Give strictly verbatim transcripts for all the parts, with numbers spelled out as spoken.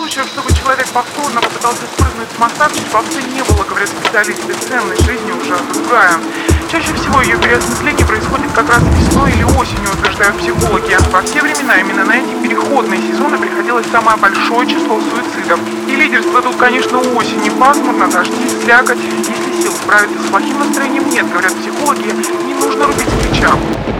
случаев, чтобы человек повторно попытался спрыгнуть с моста, в Череповце не было, говорят специалисты. Ценность жизни уже другая. Чаще всего ее переосмысление происходит как раз весной или осенью, утверждают психологи. Во все времена именно на эти переходные сезоны приходилось самое большое число суицидов. И лидерство тут, конечно, осень, пасмурно, дожди, слякоть. Если сил справиться с плохим настроением нет, говорят психологи, не нужно рубить с плеча.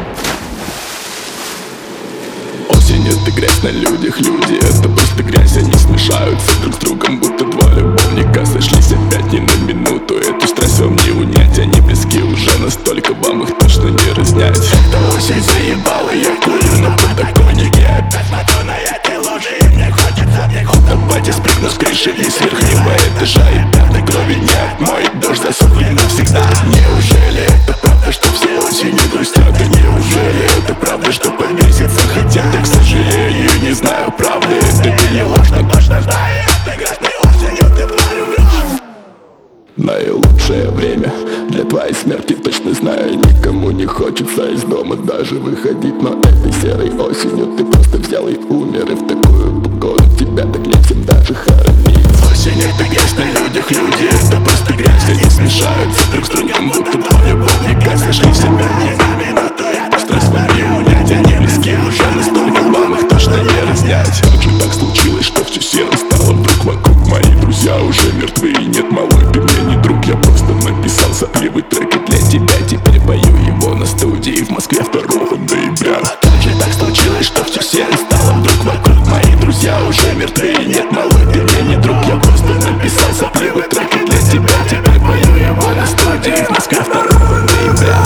Осень — это грязь на людях, люди — это просто грязь. Они смешаются друг с другом, будто два любовника сошлись опять ни на минуту. Эту страсть вам не унять, они близки уже настолько, вам их точно не разнять. Эта осень заебала, я курю на подоконнике. Опять смотрю на эти лужи, и мне хочется в них утопать. Я спрыгну с крыши и с верхнего этажа, и пятной крови нет, мой дождь засохнет навсегда. Неужели это правда, что все осенью грустят? И неужели это правда, что повеситься хотят? Я, к сожалению, не знаю правды, это не ложь, но точно знаю, ты грязной осенью, ты твою врешь. Наилучшее время для твоей смерти, точно знаю. Никому не хочется из дома даже выходить, но этой серой осенью ты просто взял и умер. И в такую погоду тебя так нечем даже хоронить. Осень — это грязь на людях, люди — это просто грязь. Они смешаются друг с другом, будто два любовника сошлись опять не на минуту. Эту страсть вам не унять, они близки уже настолько, вам их точно не разнять. Как же так случилось, что все серо стало вдруг вокруг? Мои друзья уже мертвы, и нет, малой, ты мне не друг. Я просто написал сопливый трек и для тебя теперь пою его на студии в Москве второго ноября. Как же так случилось, что все серо стало вдруг вокруг? Мои друзья уже мертвы, и нет, малой, ты мне не друг. Я просто написал сопливый трек и для тебя теперь пою его на студии в Москве второго ноября.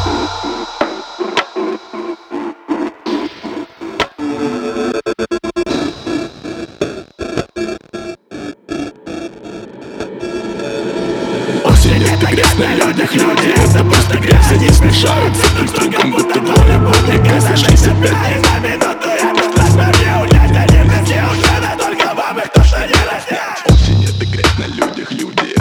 Осень — это грязь на людях, люди — это просто грязь. Они смешаются друг с другом, будто два любовника сошлись опять не на минуту. Эту страсть вам не унять, они близки уже настолько, вам их точно не разнять. Осень — это грязь на людях, люди